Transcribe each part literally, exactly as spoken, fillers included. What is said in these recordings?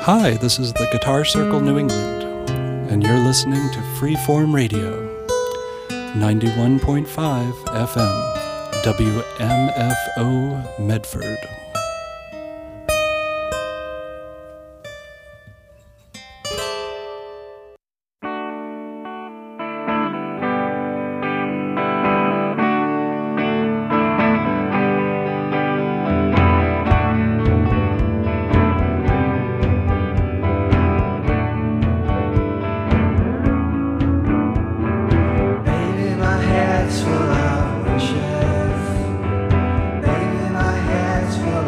Hi, this is the Guitar Circle New England, and you're listening to Freeform Radio, ninety-one point five F M, W M F O Medford. Full of wishes. Baby, my head's full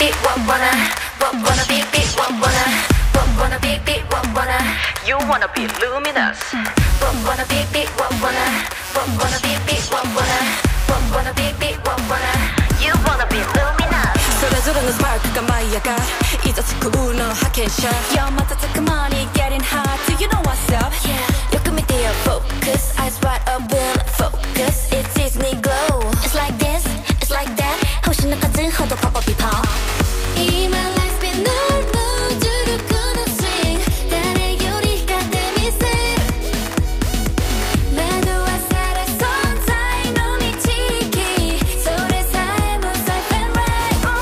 big, what wanna, what wanna be big, what wanna, what wanna be big, what wanna. You wanna be luminous. What wanna be big, what wanna, what wanna be big, what wanna, what wanna be big, what wanna. You wanna be luminous. それぞれのスパークが舞い上がるいざつくの派遣者 Yo 瞬く間に getting hot Do you know what's up? Yeah. よく見てよ focus Eyes wide open focus It's Disney glow It's like this, it's like that. 星の数ほどポポピポ今 life's been normal 重力の swing 誰より光ってみせる惑わされ存在の導きそれさえも safe and right も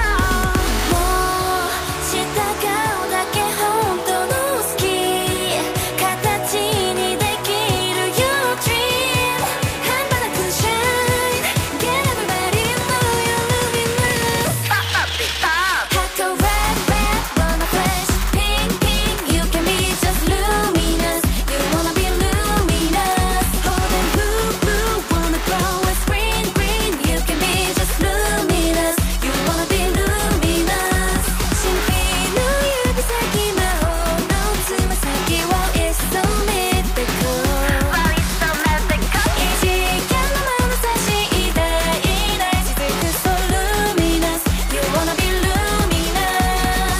う従うだけ本当の好き形にできる Your dream 半端なく shine Get everybody know you're luminous Pop up the top. Hot or red, red, wanna flash Pink, pink, you can be just luminous You wanna be luminous Holding blue, blue, wanna glow with green, green You can be just luminous You wanna be luminous 神秘の指先魔法のつま先 Wow, it's so mythical Wow, it's so magical. 異次元の眼差し偉大な雫 So luminous You wanna be luminous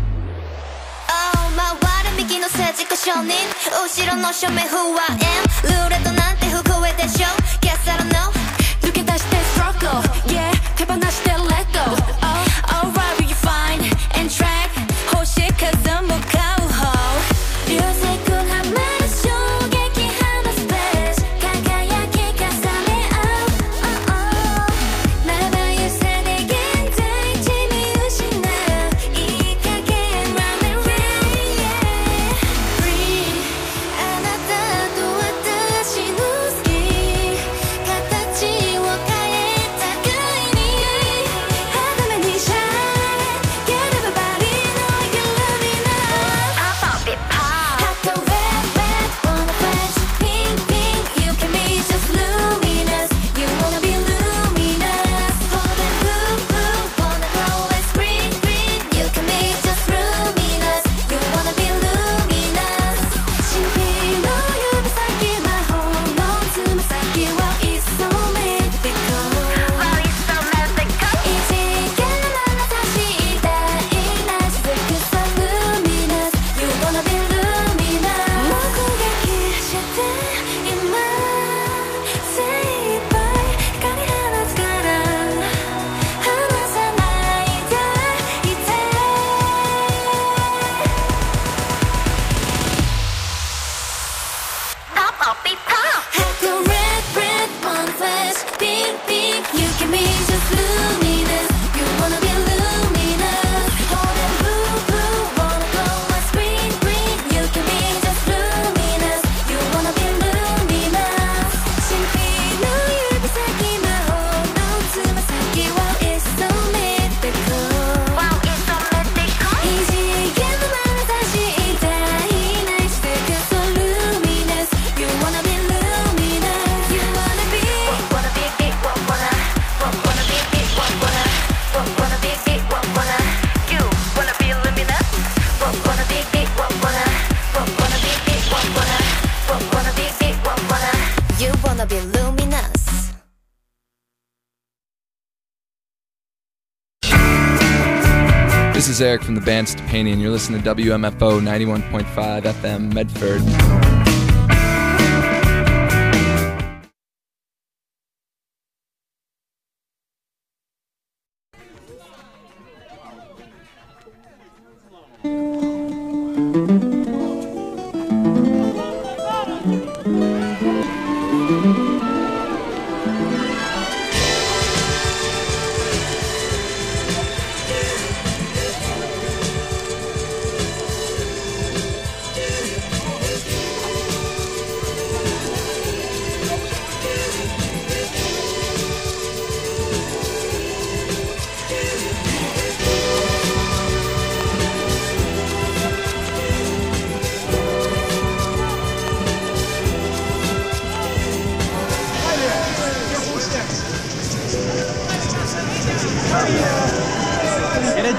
Oh 回る右の政治家承認後ろの正面不安ルーレットなんて不公平でしょ Guess I don't know 抜け出して struggle Yeah 手放して let go Oh alright will you find and track 星数も買う方流星群はまる衝撃波のスペース輝き重ね合う Oh oh まばゆさで現在地見失ういい加減 Run and rain Free あなたと私の好き形を変えた互いに肌目に shine Get everybody know you're luminous Pop up the pop. Hot or red, red, wanna flash Pink, pink, you can be just luminous You wanna be luminous Holding blue, blue, wanna glow with green, green You can be just luminous You wanna be luminous 神秘の指先魔法のつま先 Wow, it's so mythical Wow, it's so magical. 異次元の眼差し偉大な雫 So luminous You wanna be luminous 目撃して今精一杯光放つから離さないでいて Pop up the pop. Hot or red, red, one flash Pink, pink, you can be just luminous You wanna be luminous Holding blue, blue, wanna glow with green, green You can be just luminous You wanna be luminous 神秘の指先魔法のつま先 Wow, it's so mythical Wow, it's so magical. 異次元の眼差し偉大な雫 So luminous You wanna be luminous You wanna be What wanna be big, what wanna, what wanna be big, what wanna, what wanna be big, what wanna. You wanna be luminous. What wanna be big, what wanna, what wanna be big, what wanna, what wanna be big, what wanna. You wanna be luminous. This is Eric from the band Stepani, and you're listening to W M F O ninety-one point five F M Medford.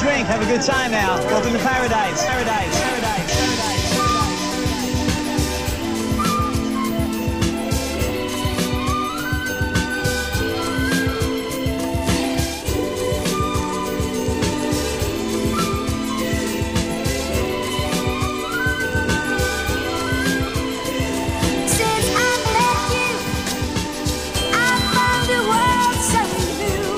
drink, have a good time now. Welcome to paradise. Paradise. Paradise. Paradise. Since I've left you, I found a world so new.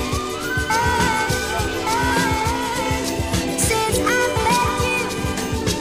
Since I've left you,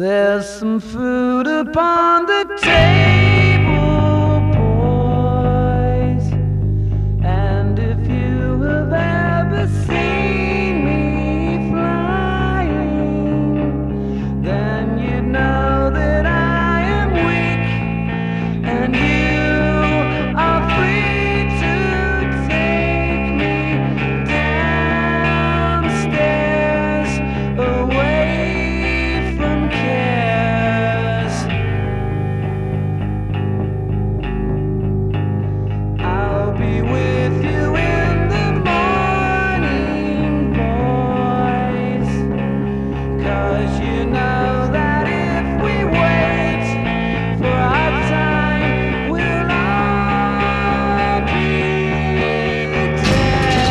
There's some food upon the table, boys. And if you have ever seen me flying, then you'd know that I am weak, and you are free to take me downstairs away from cares. I'll be with you in the morning, boys, 'cause you know that if we wait for our time, we'll all be dead.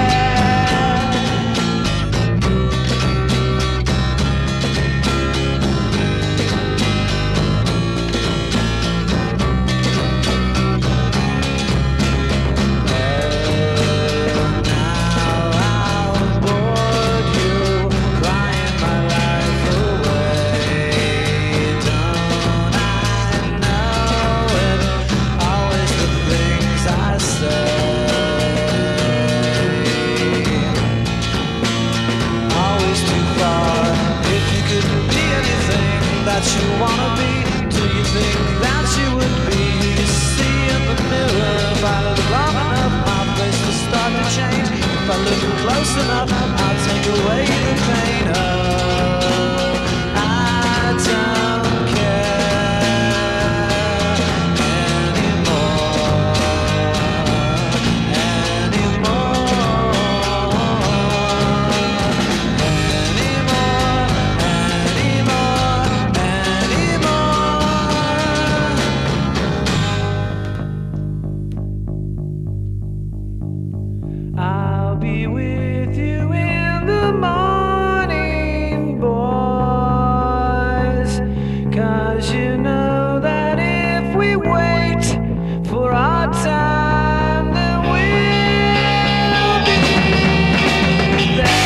That you wanna be, do you think that you would be? See in the mirror, if I look long enough, my face will start to change. If I look close enough, I'll take away the pain. Oh, I don't care anymore, anymore, I'll be with you in the morning, boys, 'cause you know that if we wait for our time, then we'll be there.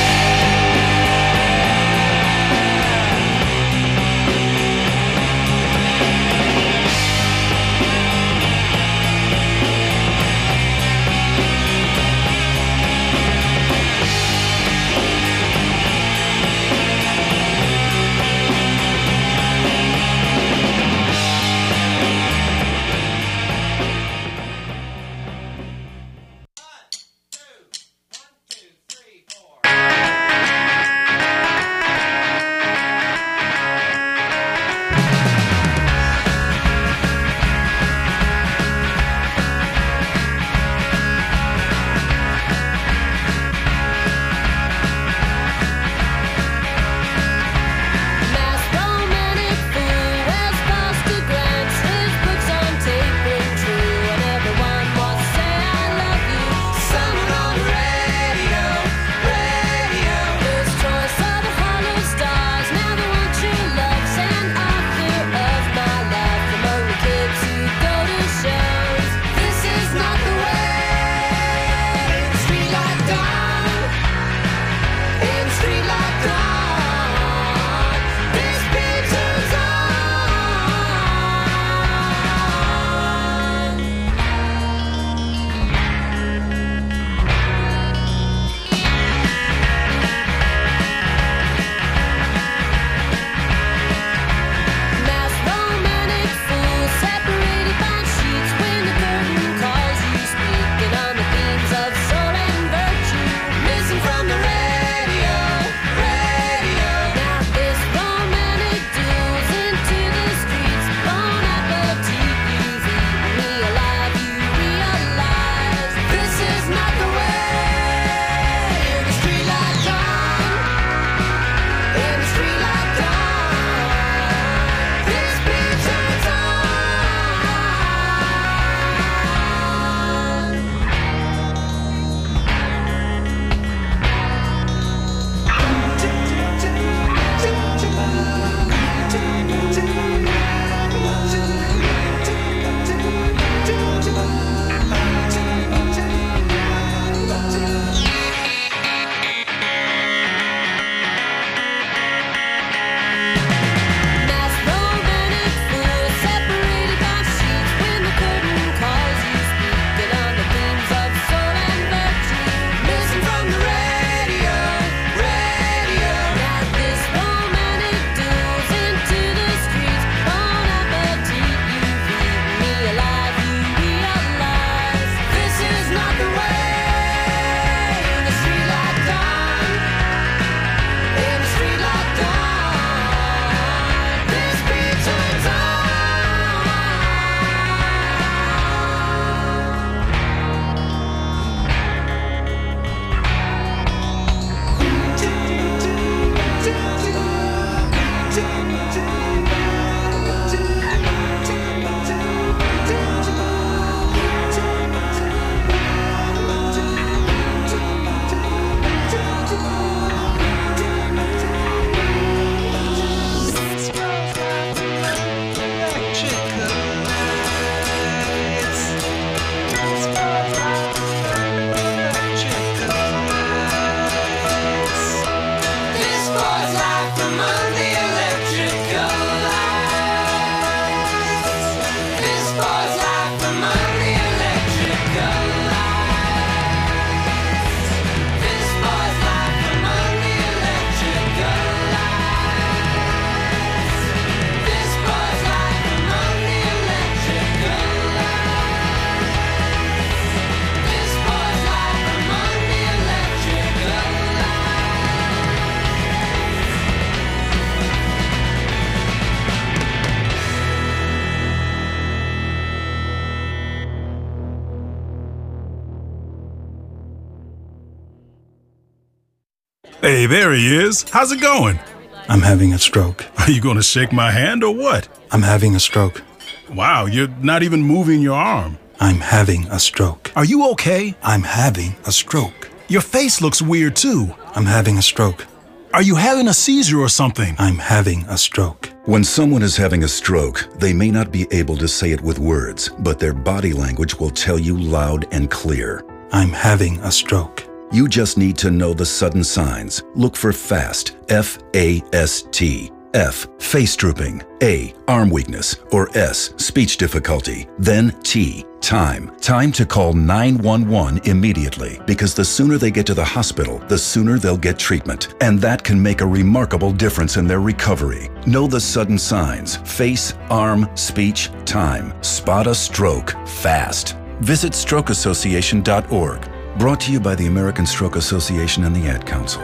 Hey, there he is. How's it going? I'm having a stroke. Are you going to shake my hand or what? I'm having a stroke. Wow, you're not even moving your arm. I'm having a stroke. Are you okay? I'm having a stroke. Your face looks weird too. I'm having a stroke. Are you having a seizure or something? I'm having a stroke. When someone is having a stroke, they may not be able to say it with words, but their body language will tell you loud and clear. I'm having a stroke. You just need to know the sudden signs. Look for FAST, F A S T. F, face drooping. A, arm weakness. Or S, speech difficulty. Then T, time. Time to call nine one one immediately, because the sooner they get to the hospital, the sooner they'll get treatment. And that can make a remarkable difference in their recovery. Know the sudden signs. Face, arm, speech, time. Spot a stroke fast. Visit stroke association dot org. Brought to you by the American Stroke Association and the Ad Council.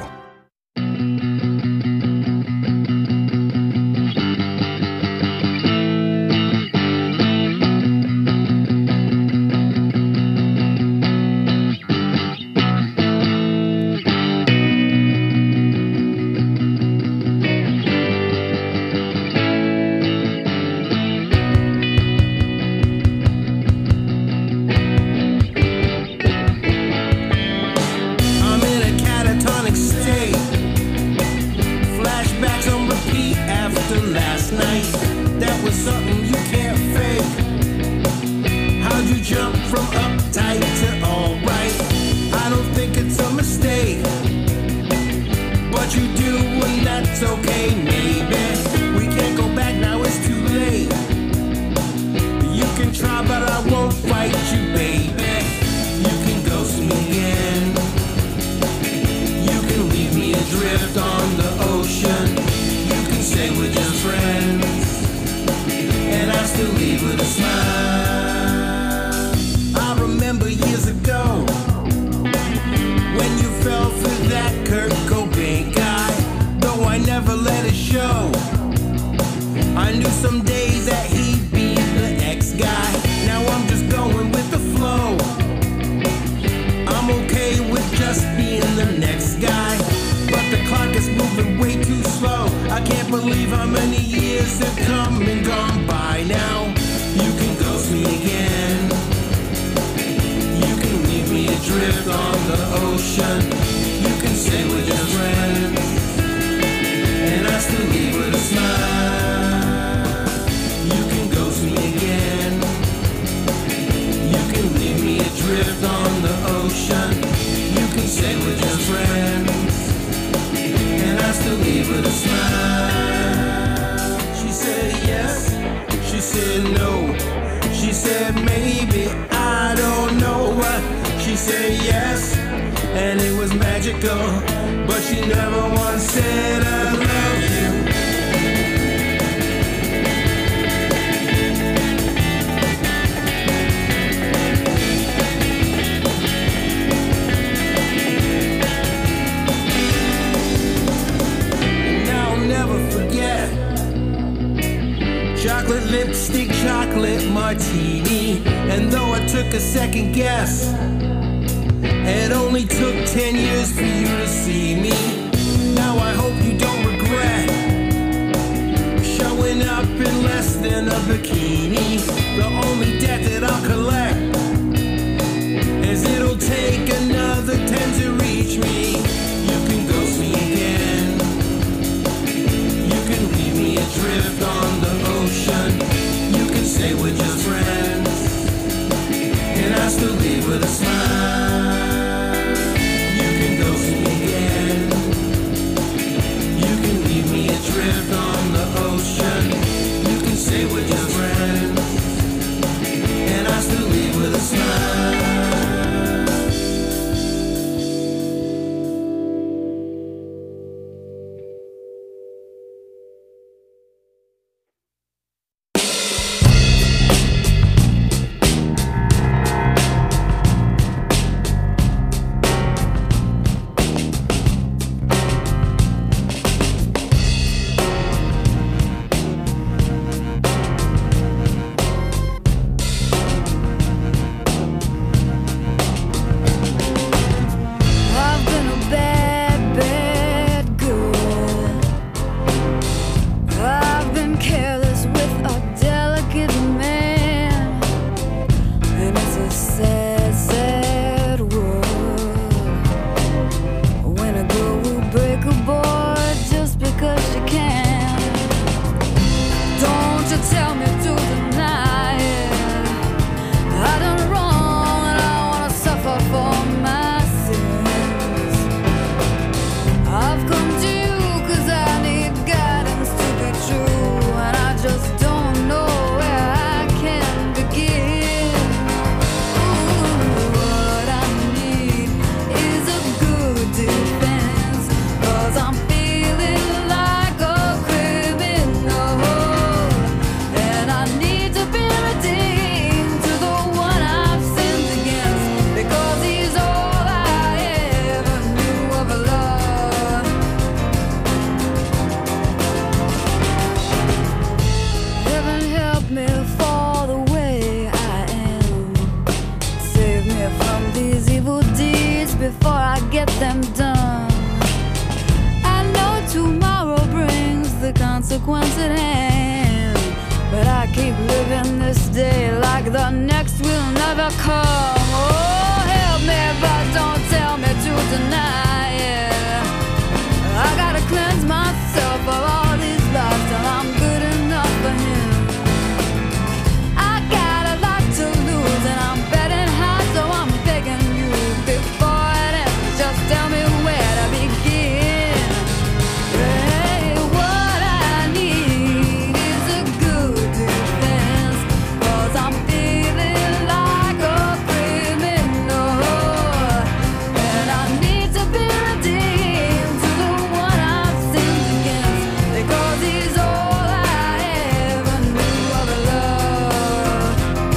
keep living this day like the next will never come. Oh, help me, but don't tell me to deny it. I gotta cleanse myself of all these lies till I'm good enough for him. I got a lot to lose and I'm betting high, so I'm begging you before it ends, just tell me where to begin. Hey, what I need is a good defense, 'cause I'm feeling like a criminal, and I need to be redeemed to the one I've sinned against, because he's all I ever knew of love.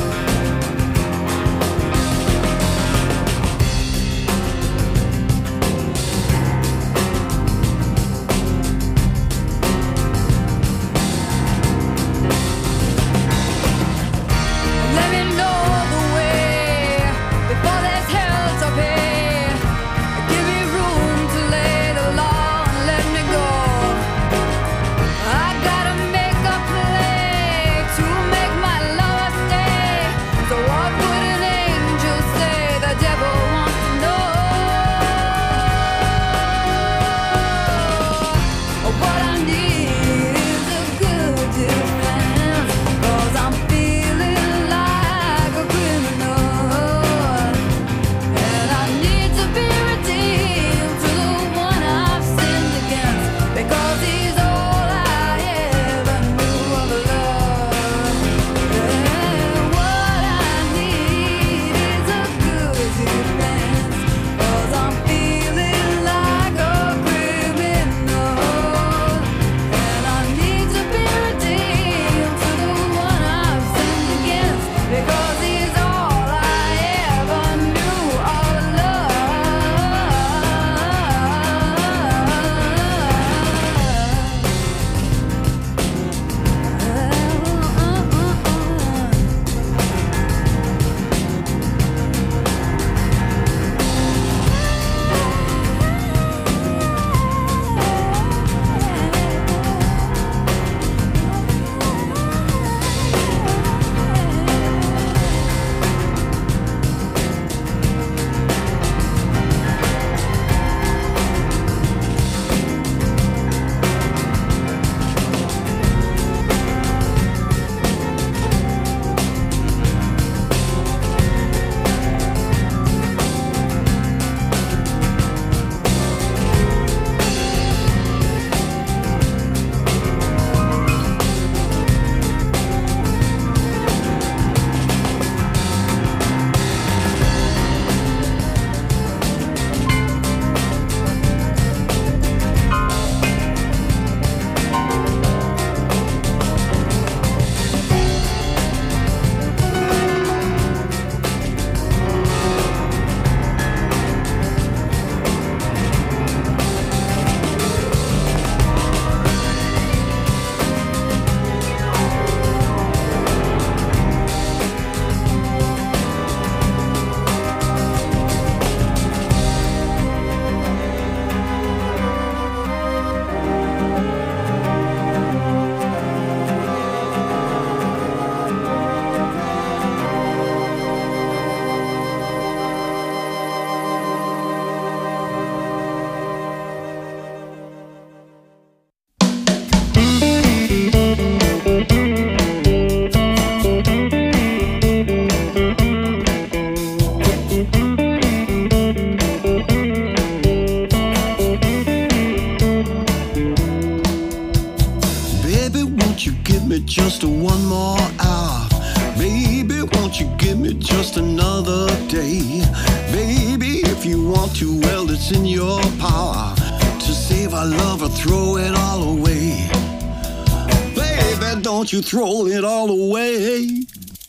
Let me know the way before there's hell to pay. Give me room to lay the law and let me go. I gotta make a play to make my lover stay. So what would an angel say? The devil wants to know. What I need is a good defense, 'cause I'm feeling like a criminal, and I need to be redeemed to the one I've sinned against, because he's all I ever knew of love. Yeah, what I need is a good defense, 'cause I'm feeling like a criminal, and I need to be redeemed to the one I've sinned against, because he's all I ever knew of Baby, won't you give me just one more hour? Baby, won't you give me just another day? Baby, if you want to, well, it's in your power to save our love or throw it all away. Baby, don't you throw it all away.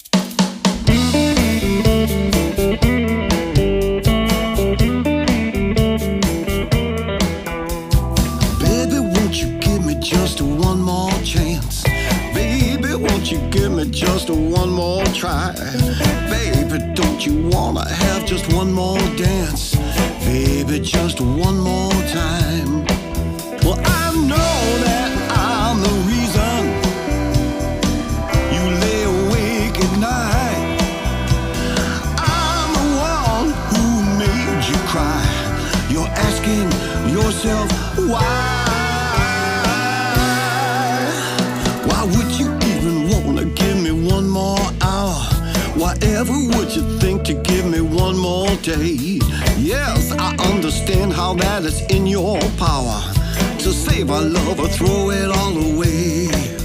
Baby, won't you give me just one more chance? Baby, won't you give me just one more try? Baby, don't you wanna have just one more dance? Baby, just one more time. Well, I know that I'm the reason you live Whatever would you think to give me one more day? Yes, I understand how that is in your power to save our love or throw it all away.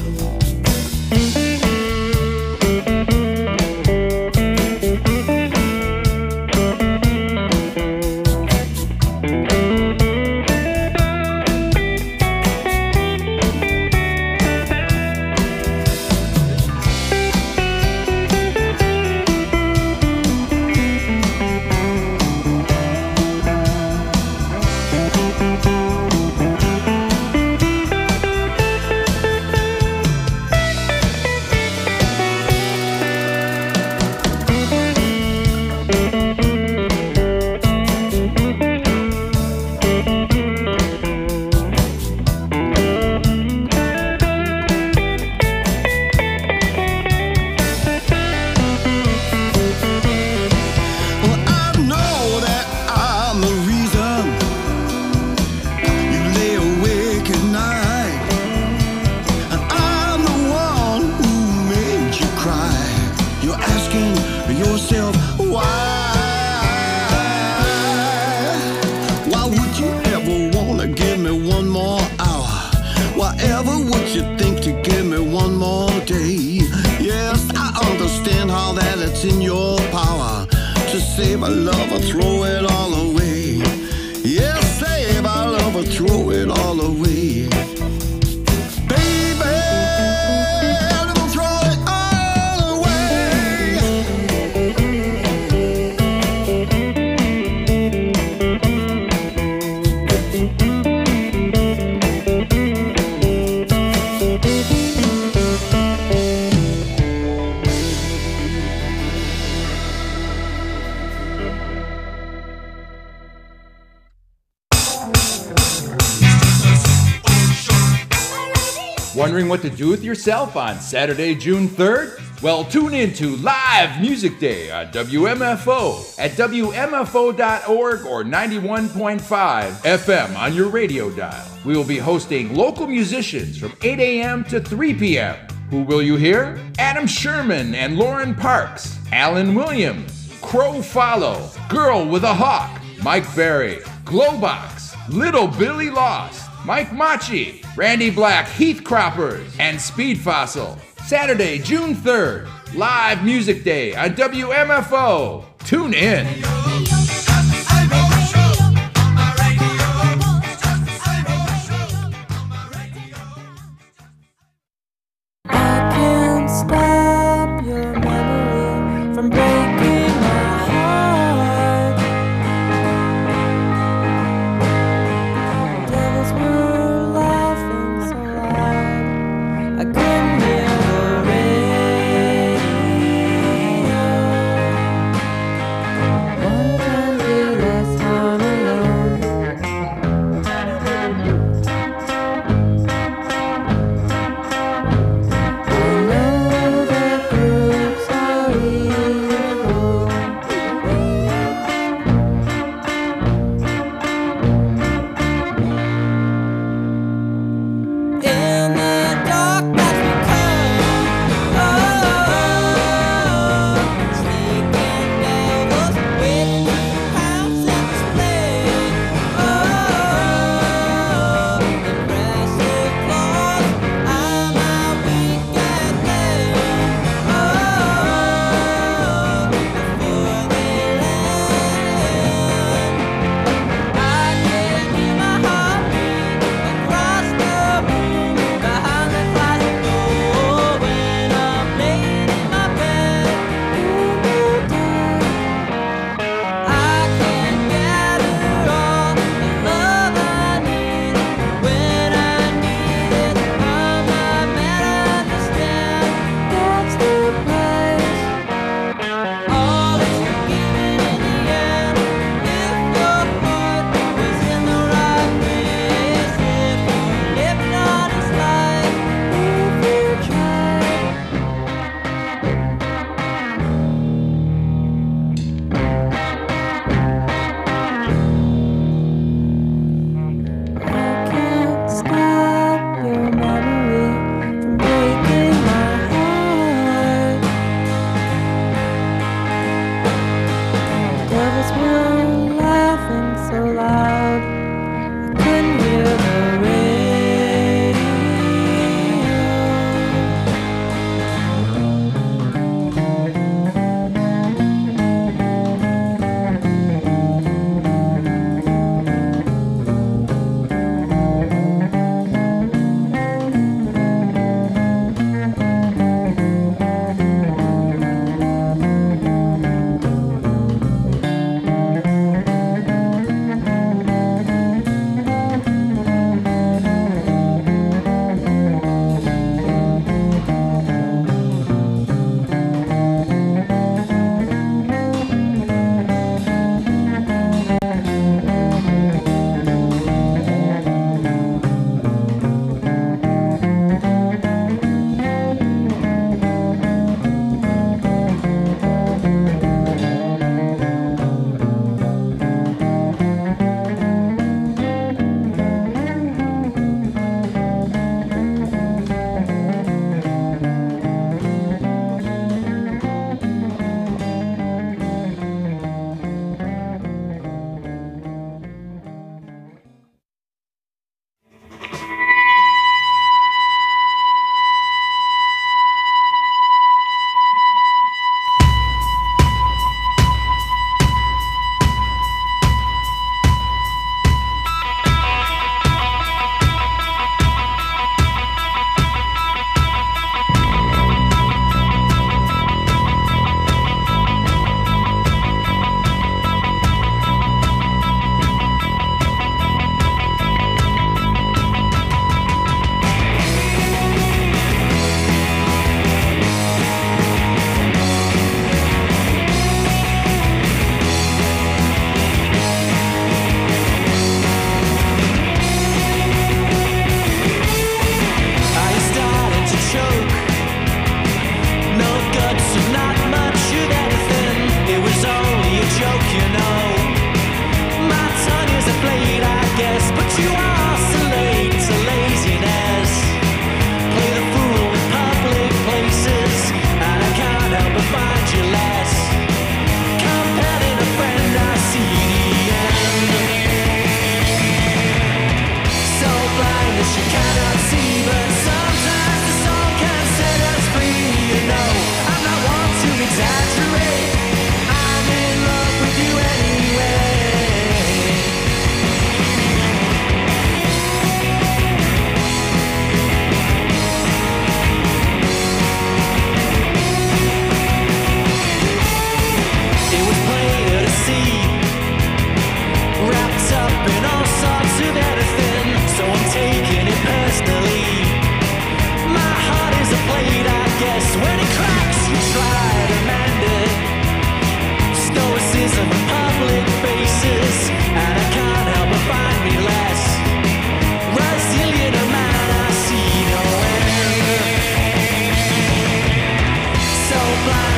Wondering what to do with yourself on Saturday, June third? Well, tune in to Live Music Day on W M F O at W M F O dot org or ninety-one point five F M on your radio dial. We will be hosting local musicians from eight a.m. to three p.m. Who will you hear? Adam Sherman and Lauren Parks, Alan Williams, Crow Follow, Girl with a Hawk, Mike Berry, Glowbox, Little Billy Lost, Mike Machi, Randy Black, Heath Croppers, and Speed Fossil. Saturday, June third, Live Music Day on W M F O. Tune in. I can't stop your memory from breaking my heart. Devils were laughing so loud I couldn't hear the radio.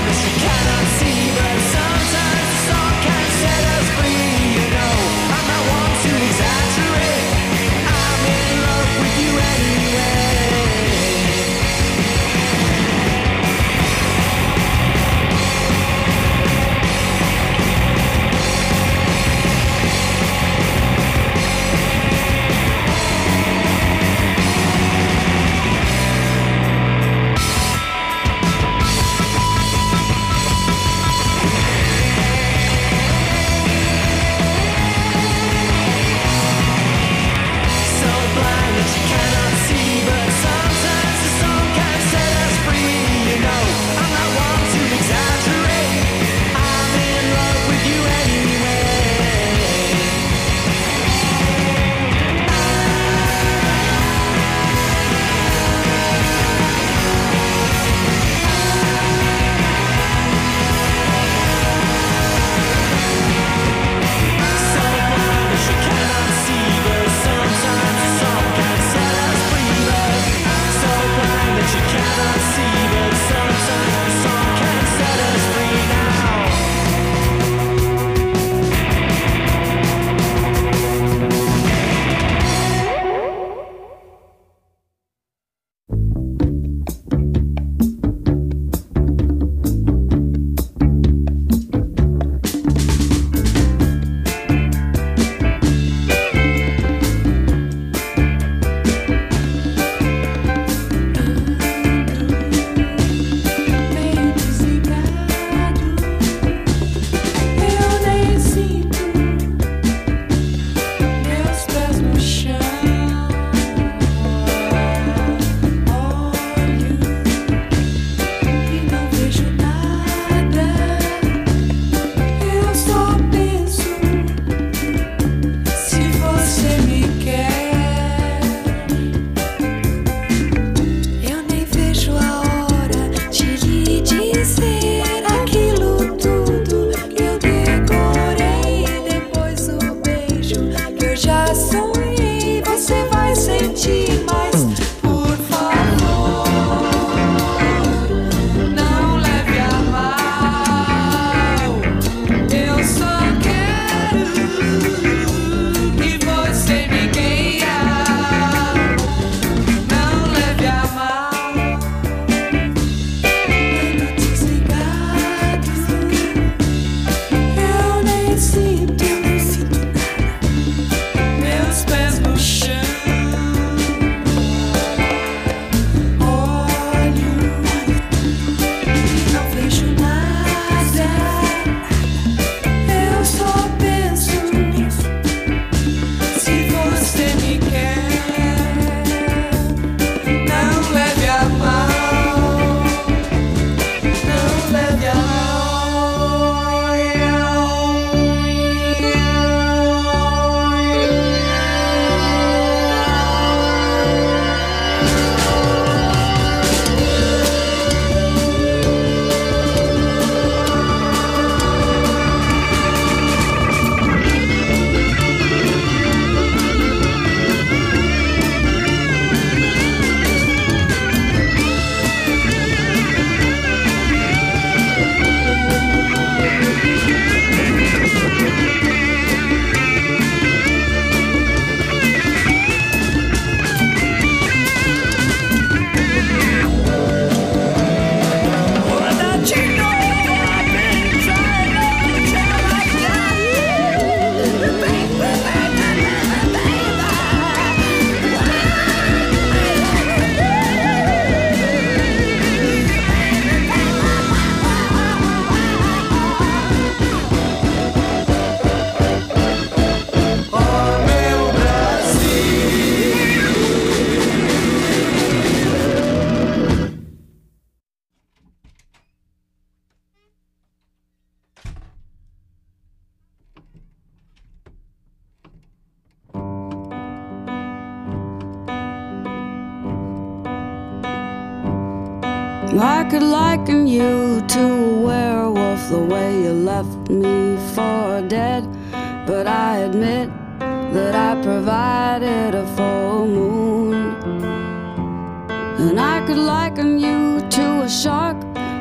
I could liken you to a werewolf, the way you left me for dead. But I admit that I provided a full moon. And I could liken you to a shark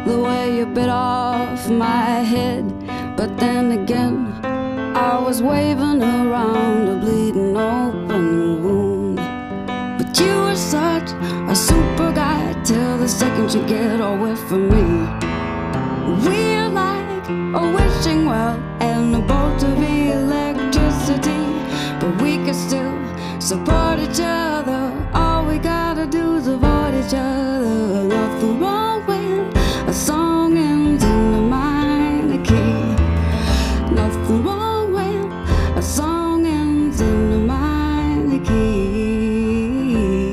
the way you bit off my head. But then again, I was waving around a bleeding open wound. But you were such a super guy till the second you get away from me. We're like a wishing well and a bolt of electricity, but we can still support each other. All we gotta do is avoid each other. Nothing wrong with a song ends in a minor key. Nothing wrong with a song ends in a minor key.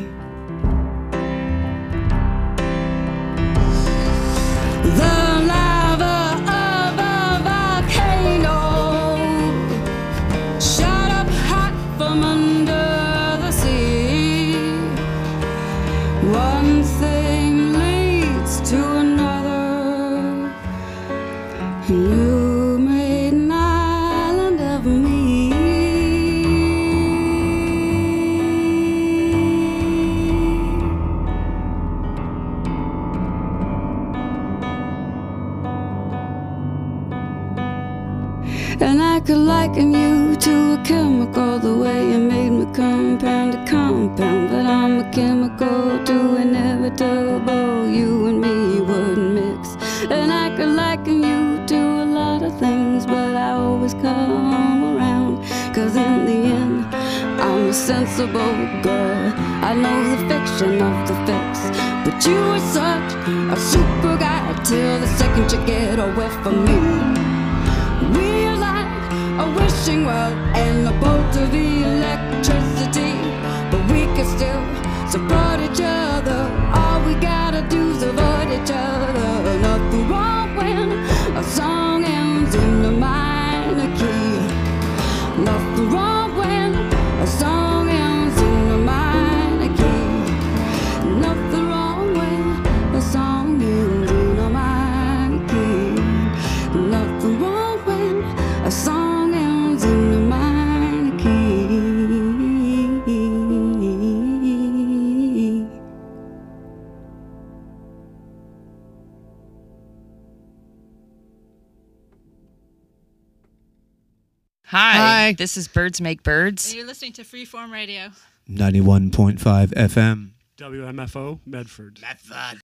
The lava of a volcano shot up hot from under the sea. One thing leads to another. You made an island of me. And I could liken you to a chemical, the way you made me compound to compound. But I'm a chemical too inevitable, you and me wouldn't mix. And I could liken you to a lot of things, but I always come around. Cause in the end, I'm a sensible girl. I know the fiction of the fix, but you are such a super guy till the second you get away from me. We're like a wishing well and a bolt of electricity, but we can still support each other. All we gotta do is avoid each other. Nothing wrong when a song ends in a minor key. Nothing wrong when a song ends in a minor key. Nothing wrong when a song ends in a minor key. Nothing wrong when a song ends in a minor key. Hi. Hi. This is Birds Make Birds. And you're listening to Freeform Radio. ninety-one point five F M. W M F O, Medford. Medford.